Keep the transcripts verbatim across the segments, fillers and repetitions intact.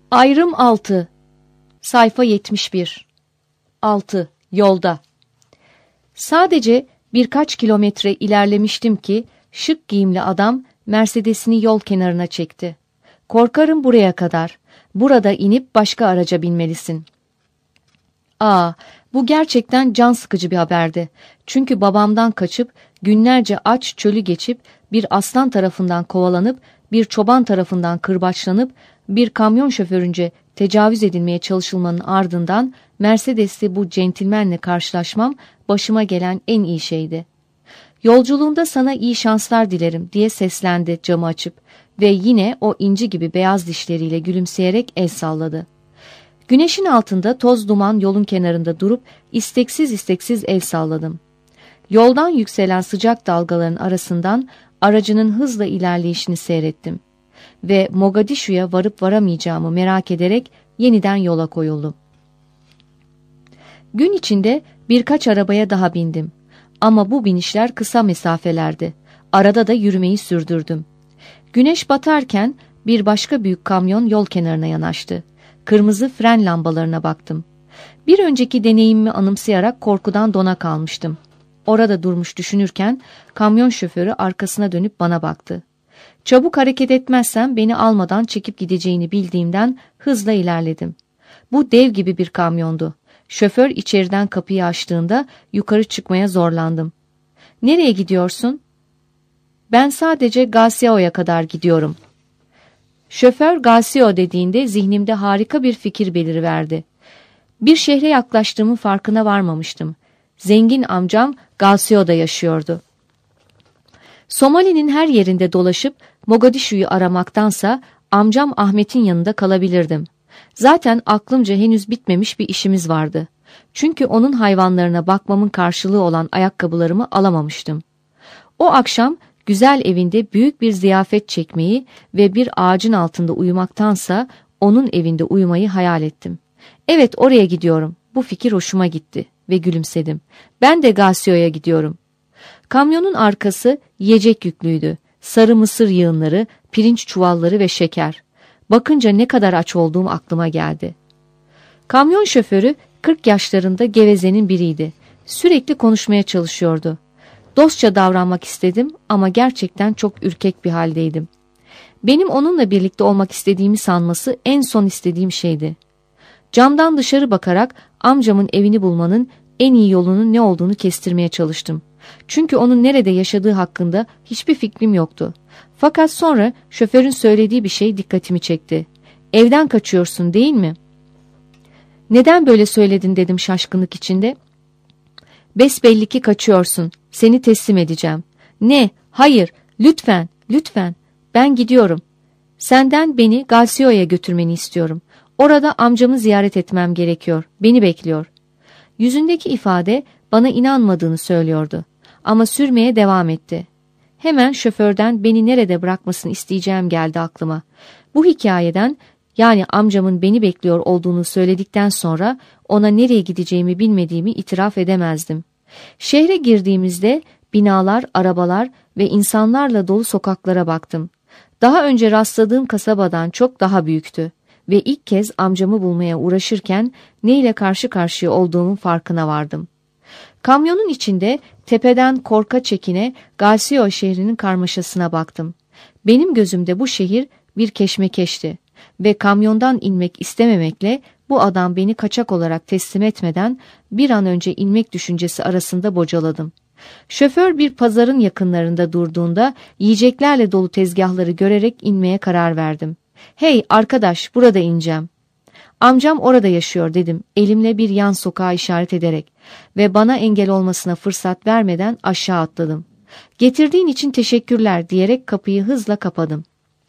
Ayrım altı. Sayfa yetmiş bir. altı. Yolda. Sadece birkaç kilometre ilerlemiştim ki şık giyimli adam Mercedes'ini yol kenarına çekti. Korkarım buraya kadar. Burada inip başka araca binmelisin. Aa, bu gerçekten can sıkıcı bir haberdi. Çünkü babamdan kaçıp günlerce aç çölü geçip bir aslan tarafından kovalanıp bir çoban tarafından kırbaçlanıp bir kamyon şoförünce tecavüz edilmeye çalışılmanın ardından Mercedes'li bu centilmenle karşılaşmam başıma gelen en iyi şeydi. Yolculuğunda sana iyi şanslar dilerim diye seslendi camı açıp ve yine o inci gibi beyaz dişleriyle gülümseyerek el salladı. Güneşin altında toz duman yolun kenarında durup isteksiz isteksiz el salladım. Yoldan yükselen sıcak dalgaların arasından aracının hızla ilerleyişini seyrettim. Ve Mogadishu'ya varıp varamayacağımı merak ederek yeniden yola koyuldum. Gün içinde birkaç arabaya daha bindim. Ama bu binişler kısa mesafelerdi. Arada da yürümeyi sürdürdüm. Güneş batarken bir başka büyük kamyon yol kenarına yanaştı. Kırmızı fren lambalarına baktım. Bir önceki deneyimimi anımsayarak korkudan dona kalmıştım. Orada durmuş düşünürken kamyon şoförü arkasına dönüp bana baktı. Çabuk hareket etmezsem beni almadan çekip gideceğini bildiğimden hızla ilerledim. Bu dev gibi bir kamyondu. Şoför içeriden kapıyı açtığında yukarı çıkmaya zorlandım. "Nereye gidiyorsun?" "Ben sadece Gasio'ya kadar gidiyorum." Şoför Gasio dediğinde zihnimde harika bir fikir beliriverdi. Bir şehre yaklaştığımın farkına varmamıştım. Zengin amcam Gasio'da yaşıyordu. Somali'nin her yerinde dolaşıp Mogadishu'yu aramaktansa amcam Ahmet'in yanında kalabilirdim. Zaten aklımca henüz bitmemiş bir işimiz vardı. Çünkü onun hayvanlarına bakmamın karşılığı olan ayakkabılarımı alamamıştım. O akşam güzel evinde büyük bir ziyafet çekmeyi ve bir ağacın altında uyumaktansa onun evinde uyumayı hayal ettim. Evet, oraya gidiyorum. Bu fikir hoşuma gitti ve gülümsedim. Ben de Gasio'ya gidiyorum. Kamyonun arkası yiyecek yüklüydü. Sarı mısır yığınları, pirinç çuvalları ve şeker. Bakınca ne kadar aç olduğum aklıma geldi. Kamyon şoförü kırk yaşlarında gevezenin biriydi. Sürekli konuşmaya çalışıyordu. Dostça davranmak istedim ama gerçekten çok ürkek bir haldeydim. Benim onunla birlikte olmak istediğimi sanması en son istediğim şeydi. Camdan dışarı bakarak amcamın evini bulmanın en iyi yolunun ne olduğunu kestirmeye çalıştım. Çünkü onun nerede yaşadığı hakkında hiçbir fikrim yoktu. Fakat sonra şoförün söylediği bir şey dikkatimi çekti. "Evden kaçıyorsun, değil mi?" "Neden böyle söyledin?" dedim şaşkınlık içinde. "Besbelli ki kaçıyorsun. Seni teslim edeceğim." "Ne? Hayır. Lütfen, lütfen. Ben gidiyorum. Senden beni Gasio'ya götürmeni istiyorum. Orada amcamı ziyaret etmem gerekiyor. Beni bekliyor." Yüzündeki ifade bana inanmadığını söylüyordu. Ama sürmeye devam etti. Hemen şoförden beni nerede bırakmasını isteyeceğim geldi aklıma. Bu hikayeden, yani amcamın beni bekliyor olduğunu söyledikten sonra ona nereye gideceğimi bilmediğimi itiraf edemezdim. Şehre girdiğimizde binalar, arabalar ve insanlarla dolu sokaklara baktım. Daha önce rastladığım kasabadan çok daha büyüktü ve ilk kez amcamı bulmaya uğraşırken neyle karşı karşıya olduğumun farkına vardım. Kamyonun içinde tepeden korka çekine Gasio şehrinin karmaşasına baktım. Benim gözümde bu şehir bir keşmekeşti ve kamyondan inmek istememekle bu adam beni kaçak olarak teslim etmeden bir an önce inmek düşüncesi arasında bocaladım. Şoför bir pazarın yakınlarında durduğunda yiyeceklerle dolu tezgahları görerek inmeye karar verdim. "Hey arkadaş, burada ineceğim." "Amcam orada yaşıyor," dedim elimle bir yan sokağa işaret ederek ve bana engel olmasına fırsat vermeden aşağı atladım. "Getirdiğin için teşekkürler," diyerek kapıyı hızla kapadım.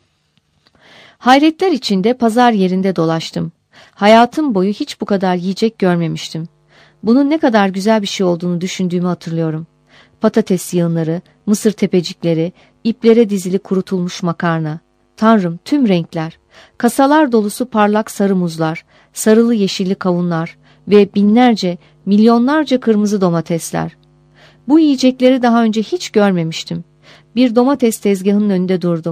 Hayretler içinde pazar yerinde dolaştım. Hayatım boyu hiç bu kadar yiyecek görmemiştim. Bunun ne kadar güzel bir şey olduğunu düşündüğümü hatırlıyorum. Patates yığınları, mısır tepecikleri, iplere dizili kurutulmuş makarna. Tanrım, tüm renkler. Kasalar dolusu parlak sarı muzlar, sarılı yeşilli kavunlar ve binlerce, milyonlarca kırmızı domatesler. Bu yiyecekleri daha önce hiç görmemiştim. Bir domates tezgahının önünde durdum.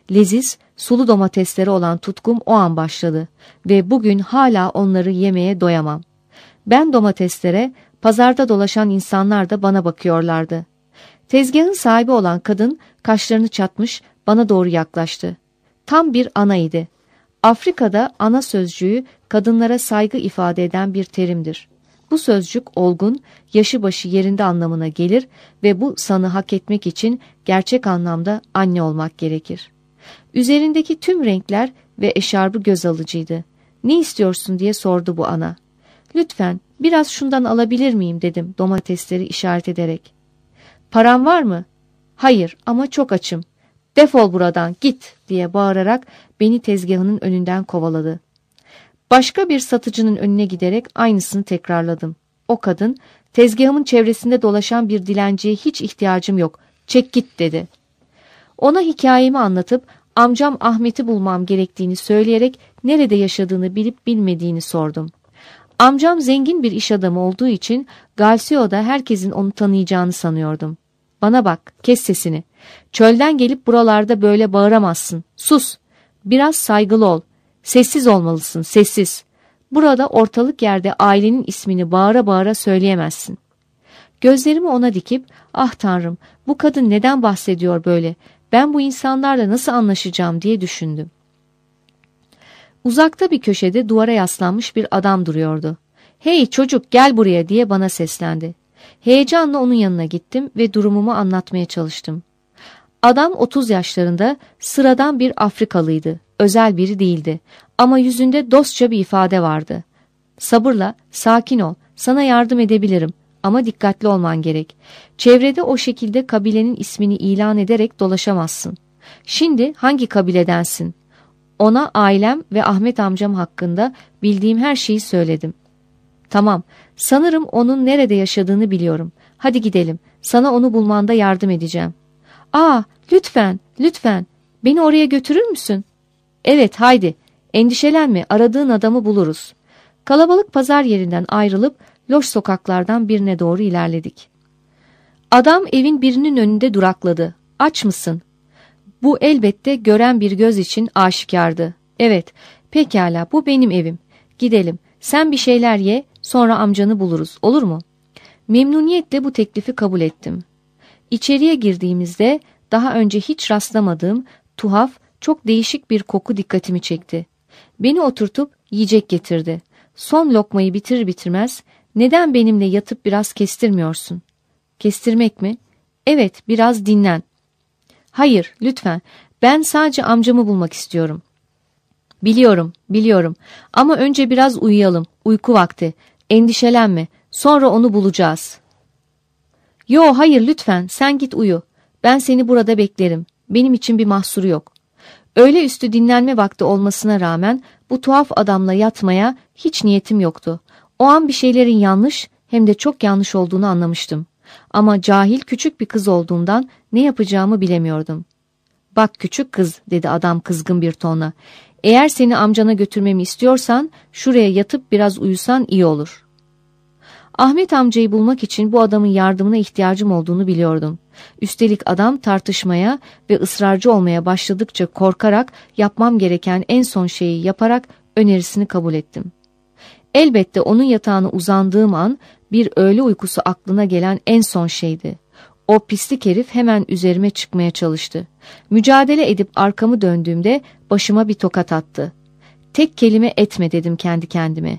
Leziz, sulu domateslere olan tutkum o an başladı ve bugün hala onları yemeye doyamam. Ben domateslere, pazarda dolaşan insanlar da bana bakıyorlardı. Tezgahın sahibi olan kadın kaşlarını çatmış bana doğru yaklaştı. Tam bir ana idi. Afrika'da ana sözcüğü kadınlara saygı ifade eden bir terimdir. Bu sözcük olgun, yaşı başı yerinde anlamına gelir ve bu sanı hak etmek için gerçek anlamda anne olmak gerekir. Üzerindeki tüm renkler ve eşarbı göz alıcıydı. Ne istiyorsun diye sordu bu ana. Lütfen biraz şundan alabilir miyim dedim domatesleri işaret ederek. Param var mı? Hayır ama çok açım. Defol buradan git diye bağırarak beni tezgahının önünden kovaladı. Başka bir satıcının önüne giderek aynısını tekrarladım. O kadın, tezgahımın çevresinde dolaşan bir dilenciye hiç ihtiyacım yok, çek git dedi. Ona hikayemi anlatıp amcam Ahmet'i bulmam gerektiğini söyleyerek nerede yaşadığını bilip bilmediğini sordum. Amcam zengin bir iş adamı olduğu için Galsio'da herkesin onu tanıyacağını sanıyordum. Bana bak, kes sesini. Çölden gelip buralarda böyle bağıramazsın. Sus, biraz saygılı ol. Sessiz olmalısın, sessiz. Burada ortalık yerde ailenin ismini bağıra bağıra söyleyemezsin. Gözlerimi ona dikip, ah Tanrım, bu kadın neden bahsediyor böyle? Ben bu insanlarla nasıl anlaşacağım diye düşündüm. Uzakta bir köşede duvara yaslanmış bir adam duruyordu. Hey çocuk gel buraya diye bana seslendi. Heyecanla onun yanına gittim ve durumumu anlatmaya çalıştım. Adam otuz yaşlarında, sıradan bir Afrikalıydı. Özel biri değildi ama yüzünde dostça bir ifade vardı. Sabırla, sakin ol, sana yardım edebilirim ama dikkatli olman gerek. Çevrede o şekilde kabilenin ismini ilan ederek dolaşamazsın. Şimdi hangi kabiledensin? Ona ailem ve Ahmet amcam hakkında bildiğim her şeyi söyledim. Tamam, sanırım onun nerede yaşadığını biliyorum. Hadi gidelim, sana onu bulmanda yardım edeceğim. Aa, lütfen, lütfen, beni oraya götürür müsün? Evet, haydi, endişelenme, aradığın adamı buluruz. Kalabalık pazar yerinden ayrılıp loş sokaklardan birine doğru ilerledik. Adam evin birinin önünde durakladı. Aç mısın? Bu elbette gören bir göz için aşikardı. Evet, pekala, bu benim evim. Gidelim, sen bir şeyler ye, sonra amcanı buluruz, olur mu? Memnuniyetle bu teklifi kabul ettim. İçeriye girdiğimizde daha önce hiç rastlamadığım tuhaf, çok değişik bir koku dikkatimi çekti. Beni oturtup yiyecek getirdi. Son lokmayı bitirir bitirmez, neden benimle yatıp biraz kestirmiyorsun? Kestirmek mi? Evet, biraz dinlen. Hayır, lütfen, ben sadece amcamı bulmak istiyorum. Biliyorum, biliyorum ama önce biraz uyuyalım, uyku vakti. Endişelenme, sonra onu bulacağız. Yo, hayır lütfen, sen git uyu. Ben seni burada beklerim, benim için bir mahsuru yok. Öğle üstü dinlenme vakti olmasına rağmen bu tuhaf adamla yatmaya hiç niyetim yoktu. O an bir şeylerin yanlış, hem de çok yanlış olduğunu anlamıştım. Ama cahil küçük bir kız olduğumdan ne yapacağımı bilemiyordum. Bak küçük kız, dedi adam kızgın bir tonla. Eğer seni amcana götürmemi istiyorsan şuraya yatıp biraz uyusan iyi olur. Ahmet amcayı bulmak için bu adamın yardımına ihtiyacım olduğunu biliyordum. Üstelik adam tartışmaya ve ısrarcı olmaya başladıkça korkarak yapmam gereken en son şeyi yaparak önerisini kabul ettim. Elbette onun yatağına uzandığım an bir öğle uykusu aklına gelen en son şeydi. O pislik herif hemen üzerime çıkmaya çalıştı. Mücadele edip arkamı döndüğümde başıma bir tokat attı. Tek kelime etme dedim kendi kendime.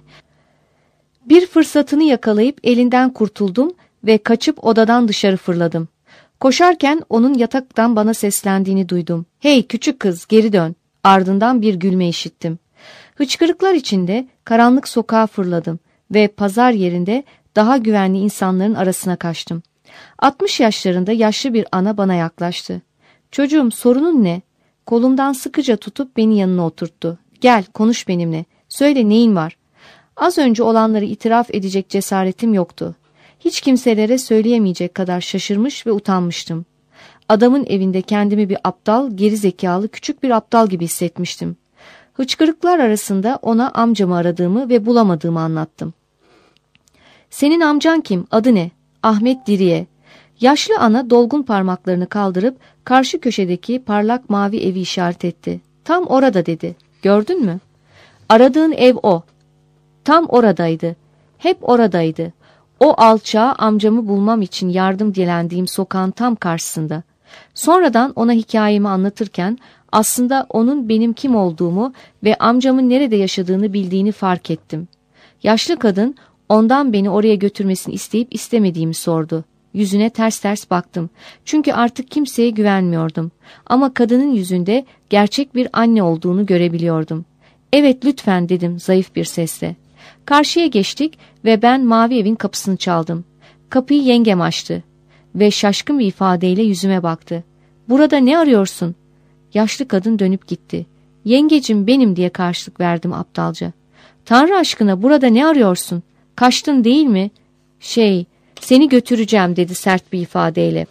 Bir fırsatını yakalayıp elinden kurtuldum ve kaçıp odadan dışarı fırladım. Koşarken onun yataktan bana seslendiğini duydum. Hey küçük kız, geri dön. Ardından bir gülme işittim. Hıçkırıklar içinde karanlık sokağa fırladım ve pazar yerinde daha güvenli insanların arasına kaçtım. altmış yaşlarında yaşlı bir ana bana yaklaştı. Çocuğum, sorunun ne? Kolumdan sıkıca tutup beni yanına oturttu. Gel, konuş benimle. Söyle, neyin var? Az önce olanları itiraf edecek cesaretim yoktu. Hiç kimselere söyleyemeyecek kadar şaşırmış ve utanmıştım. Adamın evinde kendimi bir aptal, geri zekalı küçük bir aptal gibi hissetmiştim. Hıçkırıklar arasında ona amcamı aradığımı ve bulamadığımı anlattım. Senin amcan kim? Adı ne? Ahmet Diriye. Yaşlı ana dolgun parmaklarını kaldırıp karşı köşedeki parlak mavi evi işaret etti. Tam orada dedi. Gördün mü? Aradığın ev o. Tam oradaydı. Hep oradaydı. O alçağa amcamı bulmam için yardım dilendiğim sokağın tam karşısında. Sonradan ona hikayemi anlatırken aslında onun benim kim olduğumu ve amcamın nerede yaşadığını bildiğini fark ettim. Yaşlı kadın ondan beni oraya götürmesini isteyip istemediğimi sordu. Yüzüne ters ters baktım. Çünkü artık kimseye güvenmiyordum. Ama kadının yüzünde gerçek bir anne olduğunu görebiliyordum. Evet lütfen dedim zayıf bir sesle. Karşıya geçtik ve ben mavi evin kapısını çaldım. Kapıyı yengem açtı ve şaşkın bir ifadeyle yüzüme baktı. Burada ne arıyorsun? Yaşlı kadın dönüp gitti. Yengecim benim diye karşılık verdim aptalca. Tanrı aşkına burada ne arıyorsun? Kaçtın değil mi? Şey, seni götüreceğim dedi sert bir ifadeyle.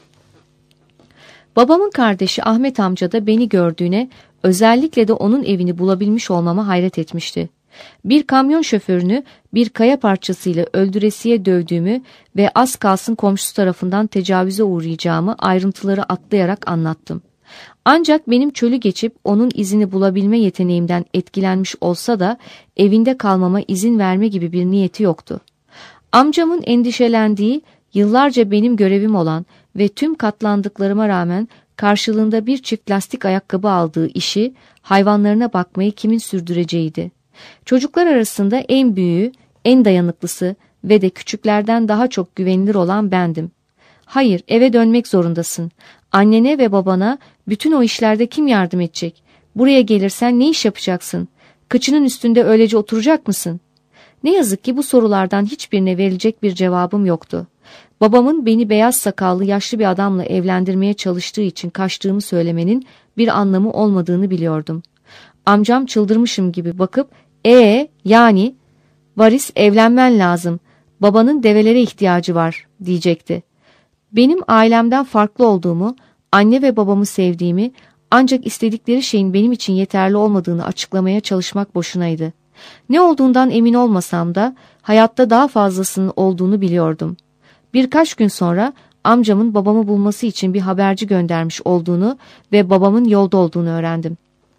Babamın kardeşi Ahmet amca da beni gördüğüne, özellikle de onun evini bulabilmiş olmama hayret etmişti. Bir kamyon şoförünü bir kaya parçasıyla öldüresiye dövdüğümü ve az kalsın komşusu tarafından tecavüze uğrayacağımı ayrıntıları atlayarak anlattım. Ancak benim çölü geçip onun izini bulabilme yeteneğimden etkilenmiş olsa da evinde kalmama izin verme gibi bir niyeti yoktu. Amcamın endişelendiği, yıllarca benim görevim olan ve tüm katlandıklarıma rağmen karşılığında bir çift lastik ayakkabı aldığı işi, hayvanlarına bakmayı kimin sürdüreceğiydi. Çocuklar arasında en büyüğü, en dayanıklısı ve de küçüklerden daha çok güvenilir olan bendim. Hayır, eve dönmek zorundasın. Annene ve babana bütün o işlerde kim yardım edecek? Buraya gelirsen ne iş yapacaksın? Kıçının üstünde öylece oturacak mısın? Ne yazık ki bu sorulardan hiçbirine verilecek bir cevabım yoktu. Babamın beni beyaz sakallı yaşlı bir adamla evlendirmeye çalıştığı için kaçtığımı söylemenin bir anlamı olmadığını biliyordum. Amcam çıldırmışım gibi bakıp, ee yani, varis evlenmen lazım, babanın develere ihtiyacı var diyecekti. Benim ailemden farklı olduğumu, anne ve babamı sevdiğimi, ancak istedikleri şeyin benim için yeterli olmadığını açıklamaya çalışmak boşunaydı. Ne olduğundan emin olmasam da hayatta daha fazlasının olduğunu biliyordum. Birkaç gün sonra amcamın babamı bulması için bir haberci göndermiş olduğunu ve babamın yolda olduğunu öğrendim.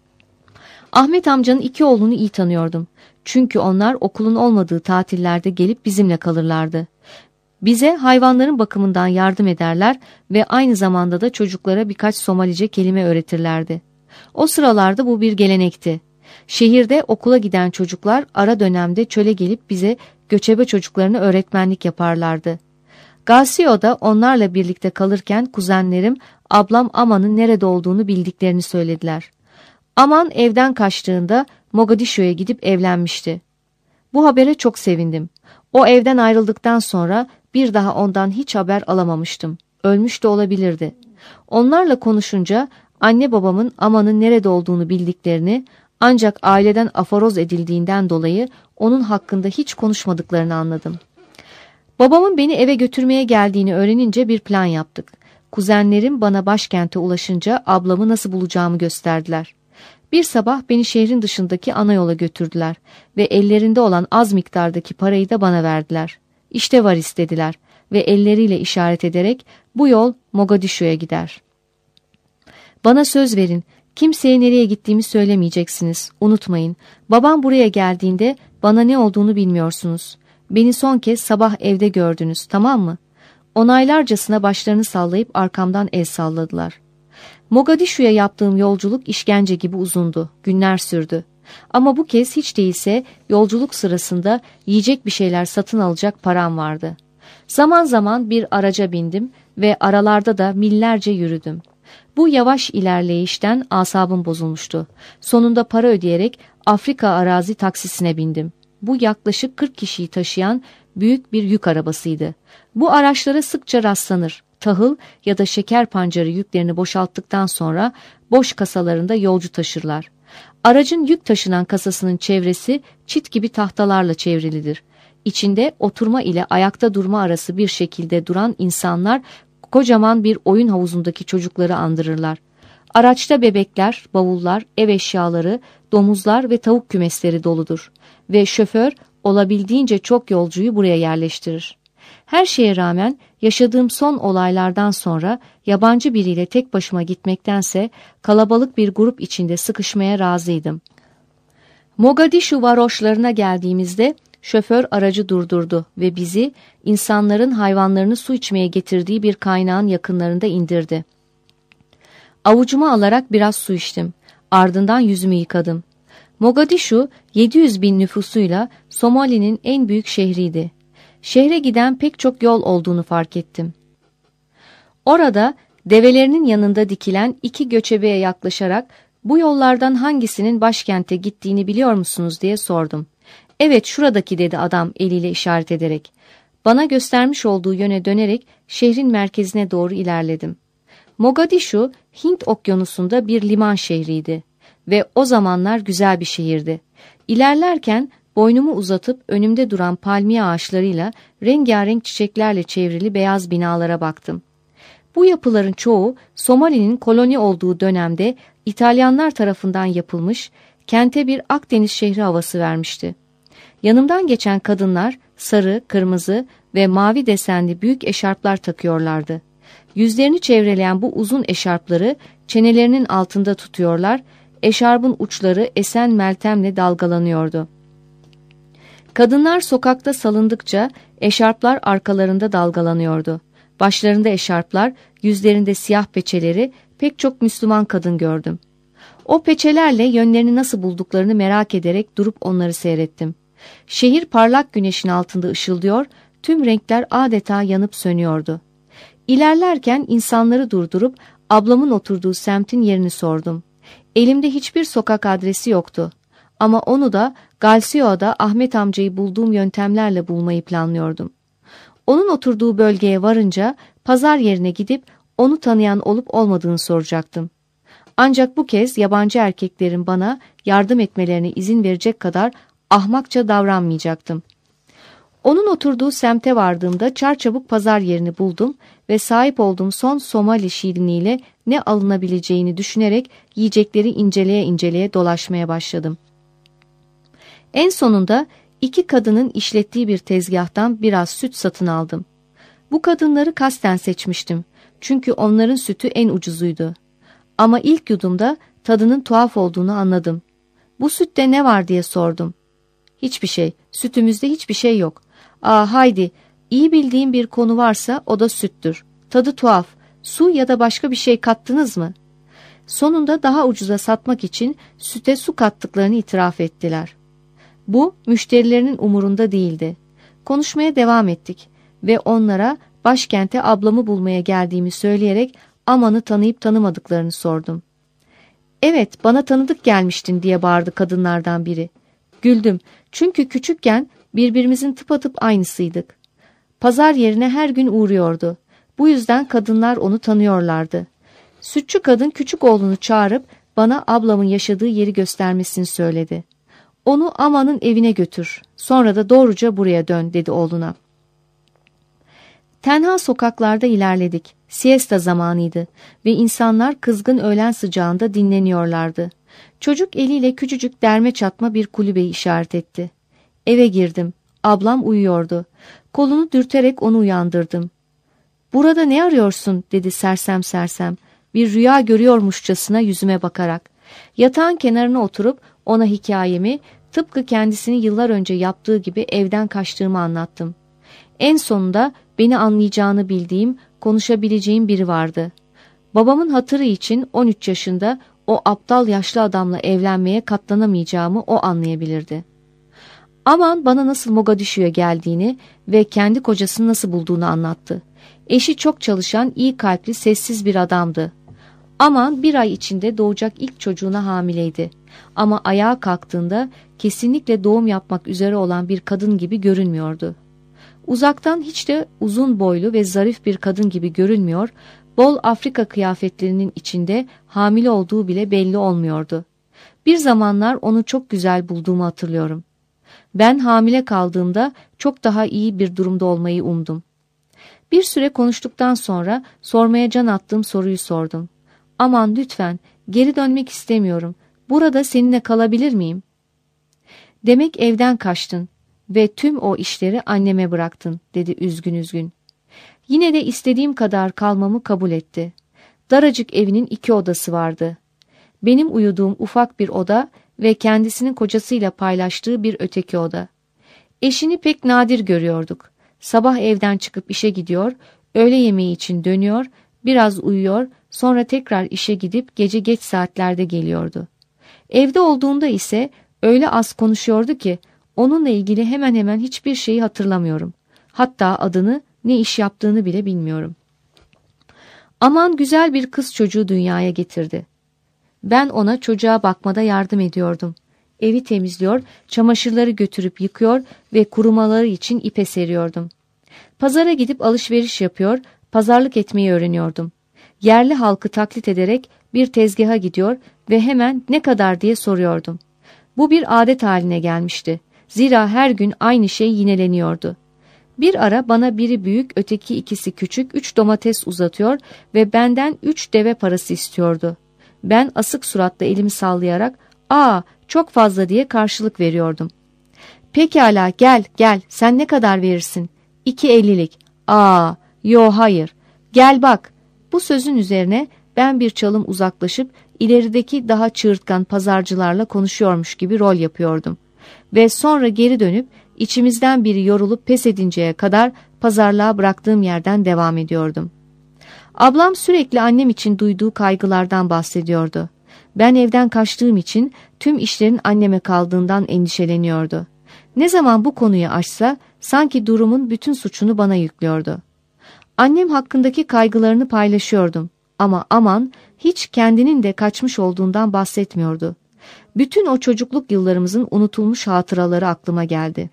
Ahmet amcanın iki oğlunu iyi tanıyordum. Çünkü onlar okulun olmadığı tatillerde gelip bizimle kalırlardı. Bize hayvanların bakımından yardım ederler ve aynı zamanda da çocuklara birkaç Somalice kelime öğretirlerdi. O sıralarda bu bir gelenekti. Şehirde okula giden çocuklar ara dönemde çöle gelip bize göçebe çocuklarına öğretmenlik yaparlardı. Gasio'da onlarla birlikte kalırken kuzenlerim ablam Aman'ın nerede olduğunu bildiklerini söylediler. Aman evden kaçtığında Mogadishu'ya gidip evlenmişti. Bu habere çok sevindim. O evden ayrıldıktan sonra bir daha ondan hiç haber alamamıştım. Ölmüş de olabilirdi. Onlarla konuşunca anne babamın Aman'ın nerede olduğunu bildiklerini, ancak aileden aforoz edildiğinden dolayı onun hakkında hiç konuşmadıklarını anladım. Babamın beni eve götürmeye geldiğini öğrenince bir plan yaptık. Kuzenlerim bana başkente ulaşınca ablamı nasıl bulacağımı gösterdiler. Bir sabah beni şehrin dışındaki ana yola götürdüler ve ellerinde olan az miktardaki parayı da bana verdiler. İşte var istediler ve elleriyle işaret ederek bu yol Mogadishu'ya gider. Bana söz verin, kimseye nereye gittiğimi söylemeyeceksiniz. Unutmayın, babam buraya geldiğinde bana ne olduğunu bilmiyorsunuz. Beni son kez sabah evde gördünüz, tamam mı? Onaylarcasına başlarını sallayıp arkamdan el salladılar. Mogadishu'ya yaptığım yolculuk işkence gibi uzundu, günler sürdü. Ama bu kez hiç değilse yolculuk sırasında yiyecek bir şeyler satın alacak param vardı. Zaman zaman bir araca bindim ve aralarda da millerce yürüdüm. Bu yavaş ilerleyişten asabım bozulmuştu. Sonunda para ödeyerek Afrika arazi taksisine bindim. Bu yaklaşık kırk kişiyi taşıyan büyük bir yük arabasıydı. Bu araçlara sıkça rastlanır. Tahıl ya da şeker pancarı yüklerini boşalttıktan sonra boş kasalarında yolcu taşırlar. Aracın yük taşınan kasasının çevresi çit gibi tahtalarla çevrilidir. İçinde oturma ile ayakta durma arası bir şekilde duran insanlar kocaman bir oyun havuzundaki çocukları andırırlar. Araçta bebekler, bavullar, ev eşyaları, domuzlar ve tavuk kümesleri doludur ve şoför olabildiğince çok yolcuyu buraya yerleştirir. Her şeye rağmen Yaşadığım son olaylardan sonra yabancı biriyle tek başıma gitmektense kalabalık bir grup içinde sıkışmaya razıydım. Mogadishu varoşlarına geldiğimizde şoför aracı durdurdu ve bizi insanların hayvanlarını su içmeye getirdiği bir kaynağın yakınlarında indirdi. Avucuma alarak biraz su içtim. Ardından yüzümü yıkadım. Mogadishu yedi yüz bin nüfusuyla Somali'nin en büyük şehriydi. Şehre giden pek çok yol olduğunu fark ettim. Orada develerinin yanında dikilen iki göçebeye yaklaşarak "Bu yollardan hangisinin başkente gittiğini biliyor musunuz?" diye sordum. "Evet, şuradaki," dedi adam eliyle işaret ederek. Bana göstermiş olduğu yöne dönerek şehrin merkezine doğru ilerledim. Mogadishu, Hint Okyanusu'nda bir liman şehriydi ve o zamanlar güzel bir şehirdi. İlerlerken boynumu uzatıp önümde duran palmiye ağaçlarıyla rengarenk çiçeklerle çevrili beyaz binalara baktım. Bu yapıların çoğu Somali'nin koloni olduğu dönemde İtalyanlar tarafından yapılmış, kente bir Akdeniz şehri havası vermişti. Yanımdan geçen kadınlar sarı, kırmızı ve mavi desenli büyük eşarplar takıyorlardı. Yüzlerini çevreleyen bu uzun eşarpları çenelerinin altında tutuyorlar, eşarbın uçları esen meltemle dalgalanıyordu. Kadınlar sokakta salındıkça eşarplar arkalarında dalgalanıyordu. Başlarında eşarplar, yüzlerinde siyah peçeleri pek çok Müslüman kadın gördüm. O peçelerle yönlerini nasıl bulduklarını merak ederek durup onları seyrettim. Şehir parlak güneşin altında ışıldıyor, tüm renkler adeta yanıp sönüyordu. İlerlerken insanları durdurup ablamın oturduğu semtin yerini sordum. Elimde hiçbir sokak adresi yoktu. Ama onu da Galsio'da Ahmet amcayı bulduğum yöntemlerle bulmayı planlıyordum. Onun oturduğu bölgeye varınca pazar yerine gidip onu tanıyan olup olmadığını soracaktım. Ancak bu kez yabancı erkeklerin bana yardım etmelerine izin verecek kadar ahmakça davranmayacaktım. Onun oturduğu semte vardığımda çarçabuk pazar yerini buldum ve sahip olduğum son Somali şirinliğiyle ne alınabileceğini düşünerek yiyecekleri inceleye inceleye dolaşmaya başladım. En sonunda iki kadının işlettiği bir tezgahtan biraz süt satın aldım. Bu kadınları kasten seçmiştim. Çünkü onların sütü en ucuzuydu. Ama ilk yudumda tadının tuhaf olduğunu anladım. "Bu sütte ne var?" diye sordum. "Hiçbir şey. Sütümüzde hiçbir şey yok." "Aa, haydi. İyi bildiğim bir konu varsa o da süttür. Tadı tuhaf. Su ya da başka bir şey kattınız mı?" Sonunda daha ucuza satmak için süte su kattıklarını itiraf ettiler. Bu müşterilerinin umurunda değildi. Konuşmaya devam ettik ve onlara başkente ablamı bulmaya geldiğimi söyleyerek Aman'ı tanıyıp tanımadıklarını sordum. "Evet, bana tanıdık gelmiştin," diye bağırdı kadınlardan biri. Güldüm çünkü küçükken birbirimizin tıpatıp aynısıydık. Pazar yerine her gün uğruyordu. Bu yüzden kadınlar onu tanıyorlardı. Sütçü kadın küçük oğlunu çağırıp bana ablamın yaşadığı yeri göstermesini söyledi. "Onu Aman'ın evine götür, sonra da doğruca buraya dön," dedi oğluna. Tenha sokaklarda ilerledik. Siesta zamanıydı ve insanlar kızgın öğlen sıcağında dinleniyorlardı. Çocuk eliyle küçücük derme çatma bir kulübeyi işaret etti. Eve girdim. Ablam uyuyordu. Kolunu dürterek onu uyandırdım. "Burada ne arıyorsun?" dedi sersem sersem. Bir rüya görüyormuşçasına yüzüme bakarak. Yatağın kenarına oturup ona hikayemi, tıpkı kendisini yıllar önce yaptığı gibi evden kaçtığımı anlattım. En sonunda beni anlayacağını bildiğim, konuşabileceğim biri vardı. Babamın hatırı için on üç yaşında o aptal yaşlı adamla evlenmeye katlanamayacağımı o anlayabilirdi. Aman bana nasıl Mogadishu'ya geldiğini ve kendi kocasını nasıl bulduğunu anlattı. Eşi çok çalışan, iyi kalpli, sessiz bir adamdı. Aman bir ay içinde doğacak ilk çocuğuna hamileydi. Ama ayağa kalktığında kesinlikle doğum yapmak üzere olan bir kadın gibi görünmüyordu. Uzaktan hiç de uzun boylu ve zarif bir kadın gibi görünmüyor, bol Afrika kıyafetlerinin içinde hamile olduğu bile belli olmuyordu. Bir zamanlar onu çok güzel bulduğumu hatırlıyorum. Ben hamile kaldığımda çok daha iyi bir durumda olmayı umdum. Bir süre konuştuktan sonra sormaya can attığım soruyu sordum. "Aman lütfen, geri dönmek istemiyorum. Burada seninle kalabilir miyim?" "Demek evden kaçtın ve tüm o işleri anneme bıraktın," dedi üzgün üzgün. Yine de istediğim kadar kalmamı kabul etti. Daracık evinin iki odası vardı. Benim uyuduğum ufak bir oda ve kendisinin kocasıyla paylaştığı bir öteki oda. Eşini pek nadir görüyorduk. Sabah evden çıkıp işe gidiyor, öğle yemeği için dönüyor, biraz uyuyor, sonra tekrar işe gidip gece geç saatlerde geliyordu. Evde olduğunda ise öyle az konuşuyordu ki onunla ilgili hemen hemen hiçbir şeyi hatırlamıyorum. Hatta adını, ne iş yaptığını bile bilmiyorum. Aman güzel bir kız çocuğu dünyaya getirdi. Ben ona çocuğa bakmada yardım ediyordum. Evi temizliyor, çamaşırları götürüp yıkıyor ve kurumaları için ipe seriyordum. Pazara gidip alışveriş yapıyor, pazarlık etmeyi öğreniyordum. Yerli halkı taklit ederek bir tezgaha gidiyor ve hemen ne kadar diye soruyordum. Bu bir adet haline gelmişti. Zira her gün aynı şey yineleniyordu. Bir ara bana biri büyük, öteki ikisi küçük, üç domates uzatıyor ve benden üç deve parası istiyordu. Ben asık suratla elimi sallayarak, ''Aa, çok fazla'' diye karşılık veriyordum. ''Pekala, gel, gel, sen ne kadar verirsin?'' ''İki ellilik.'' ''Aa, yo hayır, gel bak.'' Bu sözün üzerine ben bir çalım uzaklaşıp ilerideki daha çığırtkan pazarcılarla konuşuyormuş gibi rol yapıyordum. Ve sonra geri dönüp içimizden biri yorulup pes edinceye kadar pazarlığa bıraktığım yerden devam ediyordum. Ablam sürekli annem için duyduğu kaygılardan bahsediyordu. Ben evden kaçtığım için tüm işlerin anneme kaldığından endişeleniyordu. Ne zaman bu konuyu açsa sanki durumun bütün suçunu bana yüklüyordu. Annem hakkındaki kaygılarını paylaşıyordum ama aman hiç kendinin de kaçmış olduğundan bahsetmiyordu. Bütün o çocukluk yıllarımızın unutulmuş hatıraları aklıma geldi.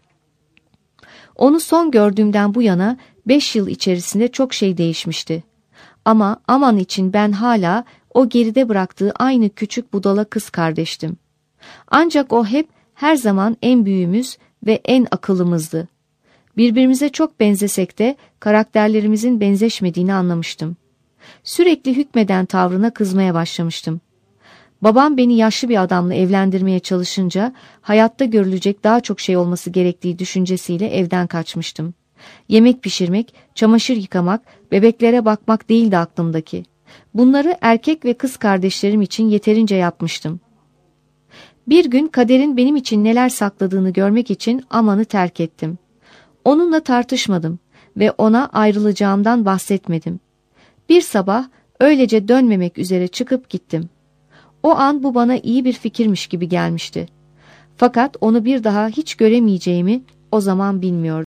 Onu son gördüğümden bu yana beş yıl içerisinde çok şey değişmişti. Ama aman için ben hala o geride bıraktığı aynı küçük budala kız kardeştim. Ancak o hep her zaman en büyüğümüz ve en akıllımızdı. Birbirimize çok benzesek de karakterlerimizin benzeşmediğini anlamıştım. Sürekli hükmeden tavrına kızmaya başlamıştım. Babam beni yaşlı bir adamla evlendirmeye çalışınca hayatta görülecek daha çok şey olması gerektiği düşüncesiyle evden kaçmıştım. Yemek pişirmek, çamaşır yıkamak, bebeklere bakmak değildi aklımdaki. Bunları erkek ve kız kardeşlerim için yeterince yapmıştım. Bir gün kaderin benim için neler sakladığını görmek için Aman'ı terk ettim. Onunla tartışmadım ve ona ayrılacağımdan bahsetmedim. Bir sabah öylece dönmemek üzere çıkıp gittim. O an bu bana iyi bir fikirmiş gibi gelmişti. Fakat onu bir daha hiç göremeyeceğimi o zaman bilmiyordum.